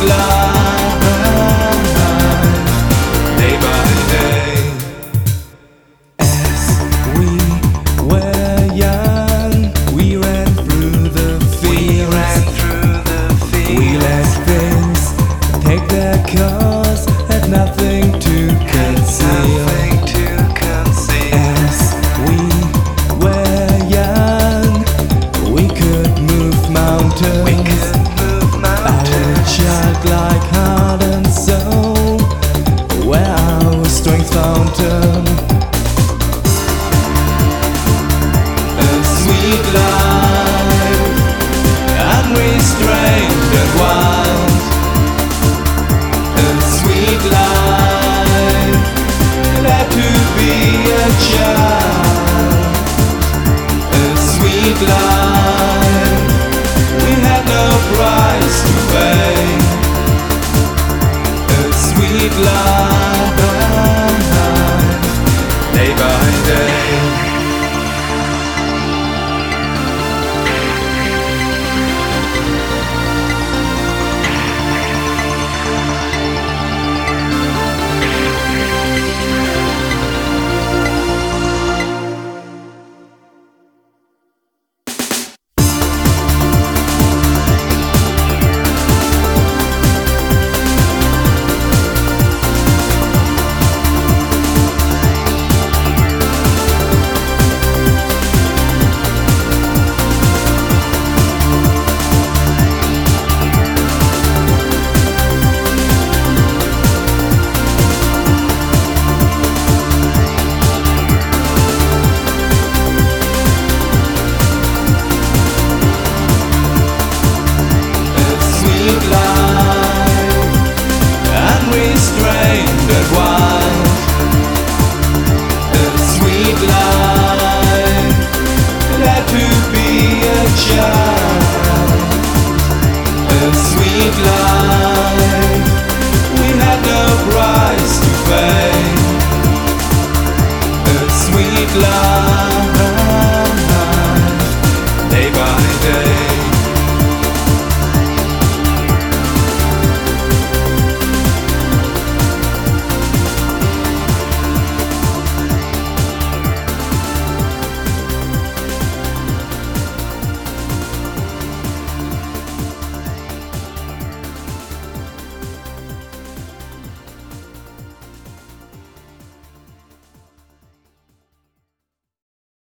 life, day by day. As we were young, we ran through the fields. We let things take their course, had nothing to conceal. As we were young, we could move mountains. Our childlike heart and soul were our strength fountain. A sweet life, unrestrained and wild. A sweet life, glad to be a child. A sweet life.